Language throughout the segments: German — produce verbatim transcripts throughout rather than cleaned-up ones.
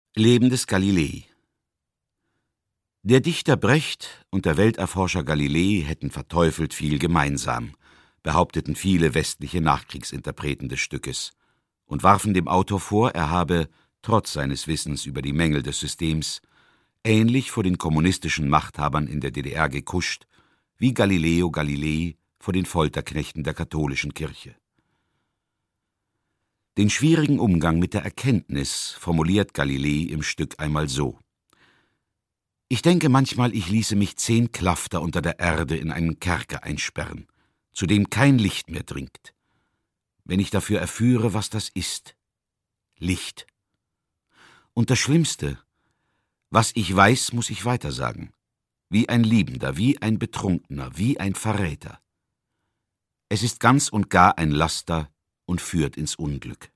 Leben des Galilei. Der Dichter Brecht und der Welterforscher Galilei hätten verteufelt viel gemeinsam, behaupteten viele westliche Nachkriegsinterpreten des Stückes und warfen dem Autor vor, er habe, trotz seines Wissens über die Mängel des Systems, ähnlich vor den kommunistischen Machthabern in der D D R gekuscht, wie Galileo Galilei vor den Folterknechten der katholischen Kirche. Den schwierigen Umgang mit der Erkenntnis formuliert Galilei im Stück einmal so: Ich denke manchmal, ich ließe mich zehn Klafter unter der Erde in einen Kerker einsperren, zu dem kein Licht mehr dringt, wenn ich dafür erführe, was das ist. Licht. Und das Schlimmste: Was ich weiß, muss ich weitersagen, wie ein Liebender, wie ein Betrunkener, wie ein Verräter. Es ist ganz und gar ein Laster und führt ins Unglück.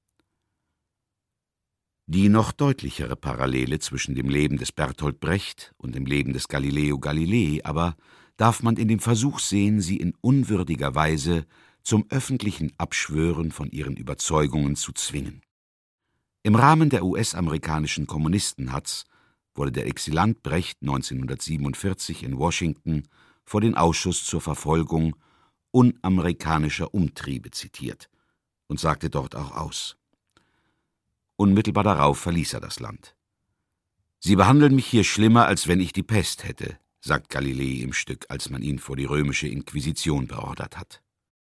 Die noch deutlichere Parallele zwischen dem Leben des Bertolt Brecht und dem Leben des Galileo Galilei aber darf man in dem Versuch sehen, sie in unwürdiger Weise zum öffentlichen Abschwören von ihren Überzeugungen zu zwingen. Im Rahmen der U S-amerikanischen Kommunistenhatz wurde der Exilant Brecht neunzehnhundertsiebenundvierzig in Washington vor den Ausschuss zur Verfolgung unamerikanischer Umtriebe zitiert und sagte dort auch aus. Unmittelbar darauf verließ er das Land. »Sie behandeln mich hier schlimmer, als wenn ich die Pest hätte«, sagt Galilei im Stück, als man ihn vor die römische Inquisition beordert hat.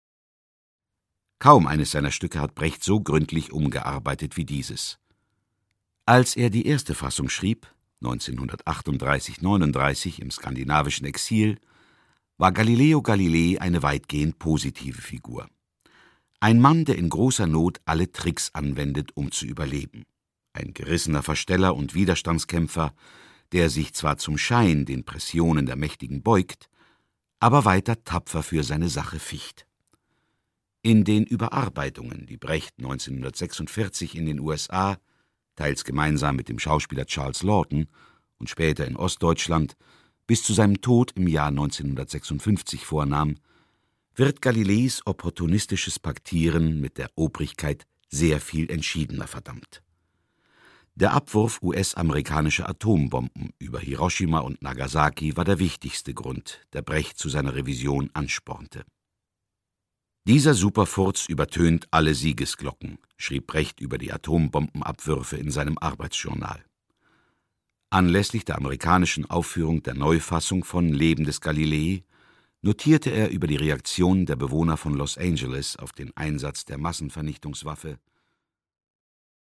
Kaum eines seiner Stücke hat Brecht so gründlich umgearbeitet wie dieses. Als er die erste Fassung schrieb, neunzehnhundertachtunddreißig neununddreißig im skandinavischen Exil, war Galileo Galilei eine weitgehend positive Figur. Ein Mann, der in großer Not alle Tricks anwendet, um zu überleben. Ein gerissener Versteller und Widerstandskämpfer, der sich zwar zum Schein den Pressionen der Mächtigen beugt, aber weiter tapfer für seine Sache ficht. In den Überarbeitungen, die Brecht neunzehnhundertsechsundvierzig in den U S A, teils gemeinsam mit dem Schauspieler Charles Laughton und später in Ostdeutschland, bis zu seinem Tod im Jahr neunzehnhundertsechsundfünfzig vornahm, wird Galileis opportunistisches Paktieren mit der Obrigkeit sehr viel entschiedener verdammt. Der Abwurf U S-amerikanischer Atombomben über Hiroshima und Nagasaki war der wichtigste Grund, der Brecht zu seiner Revision anspornte. Dieser Superfurz übertönt alle Siegesglocken, schrieb Brecht über die Atombombenabwürfe in seinem Arbeitsjournal. Anlässlich der amerikanischen Aufführung der Neufassung von Leben des Galilei notierte er über die Reaktion der Bewohner von Los Angeles auf den Einsatz der Massenvernichtungswaffe